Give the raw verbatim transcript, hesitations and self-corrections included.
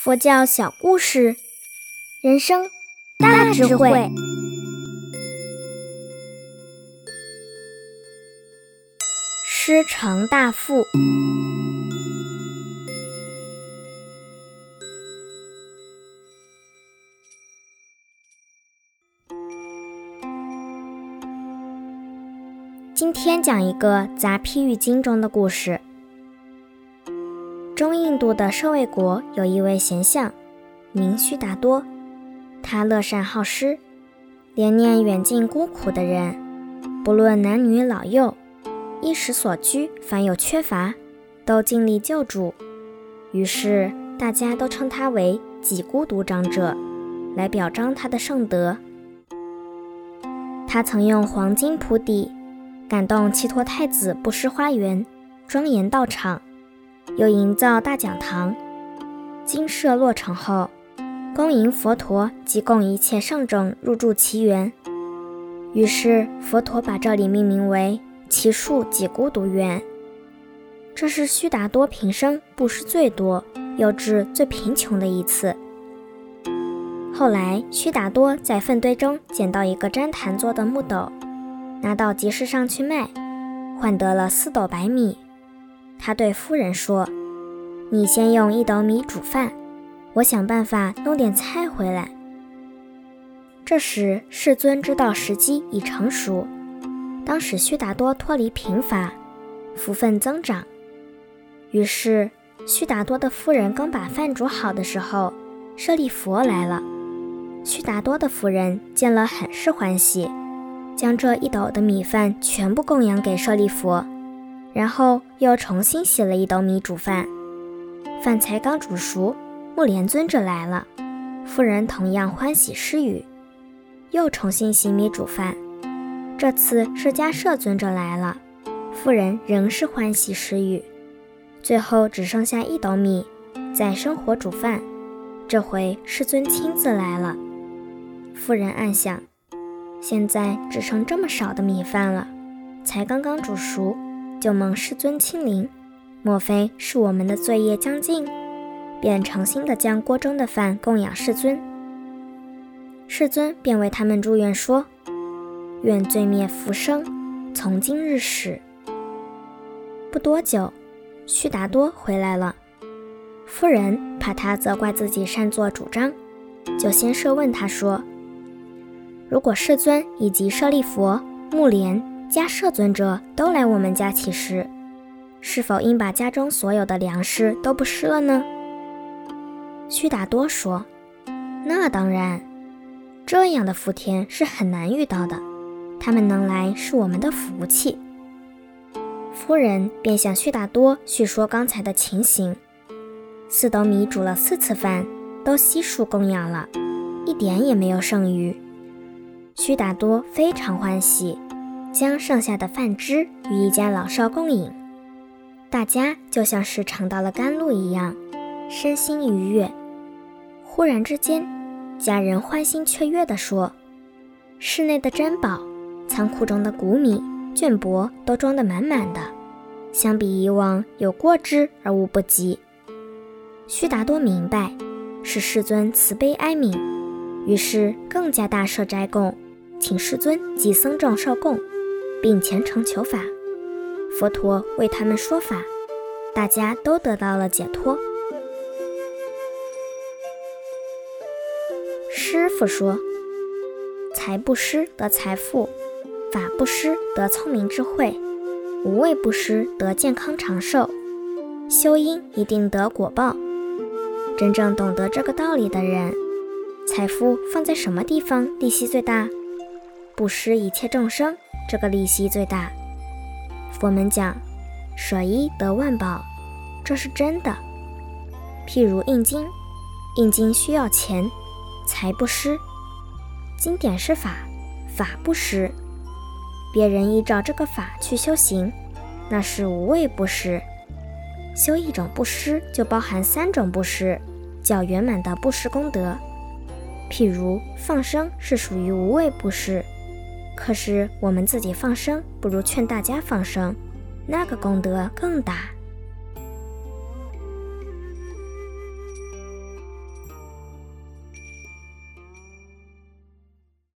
佛教小故事，人生大智慧。师承大富。今天讲一个杂譬喻经中的故事。中印度的舍卫国有一位贤相，名须达多，他乐善好施，怜念远近孤苦的人，不论男女老幼，衣食所居凡有缺乏，都尽力救助。于是大家都称他为己孤独长者，来表彰他的圣德。他曾用黄金铺地，感动祇陀太子布施花园，庄严道场，又营造大讲堂。金舍落成后，恭迎佛陀及供一切圣众入住其园。于是佛陀把这里命名为祇树己孤独园。这是须达多平生布施最多又治最贫穷的一次。后来须达多在粪堆中捡到一个毡檀做的木斗，拿到集市上去卖，换得了四斗白米。他对夫人说，你先用一斗米煮饭，我想办法弄点菜回来。这时世尊知道时机已成熟，当使须达多脱离贫乏，福分增长。于是须达多的夫人刚把饭煮好的时候，舍利弗来了。须达多的夫人见了很是欢喜，将这一斗的米饭全部供养给舍利弗，然后又重新洗了一斗米煮饭。饭才刚煮熟，目连尊者来了，夫人同样欢喜施语，又重新洗米煮饭。这次释迦摄尊者来了，夫人仍是欢喜施语，最后只剩下一斗米，再生火煮饭。这回世尊亲自来了，夫人暗想，现在只剩这么少的米饭了，才刚刚煮熟，就蒙世尊亲临，莫非是我们的罪业将尽？便诚心地将锅中的饭供养世尊。世尊便为他们祝愿说，愿罪灭福生，从今日始。不多久，须达多回来了，夫人怕他责怪自己擅作主张，就先设问他说，如果世尊以及舍利弗、目连、迦摄尊者都来我们家乞食，是否应把家中所有的粮食都不施了呢？须达多说，那当然，这样的福田是很难遇到的，他们能来是我们的福气。夫人便向须达多叙说刚才的情形，四斗米煮了四次饭，都悉数供养了，一点也没有剩余。须达多非常欢喜，将剩下的饭汁与一家老少共饮，大家就像是尝到了甘露一样，身心愉悦。忽然之间，家人欢欣雀跃地说，室内的珍宝，仓库中的谷米、绢帛都装得满满的，相比以往有过之而无不及。须达多明白是世尊慈悲哀悯，于是更加大设斋供，请世尊及僧众受供，并虔诚求法。佛陀为他们说法，大家都得到了解脱。师父说，财布施得财富，法布施得聪明智慧，无畏布施得健康长寿，修因一定得果报。真正懂得这个道理的人，财富放在什么地方利息最大？布施一切众生，这个利息最大。佛门讲舍一得万宝，这是真的。譬如印经，印经需要钱，财不施；经典是法，法不施。别人依照这个法去修行，那是无畏布施。修一种布施就包含三种布施，较圆满的布施功德。譬如放生是属于无畏布施，可是我们自己放生不如劝大家放生，那个功德更大。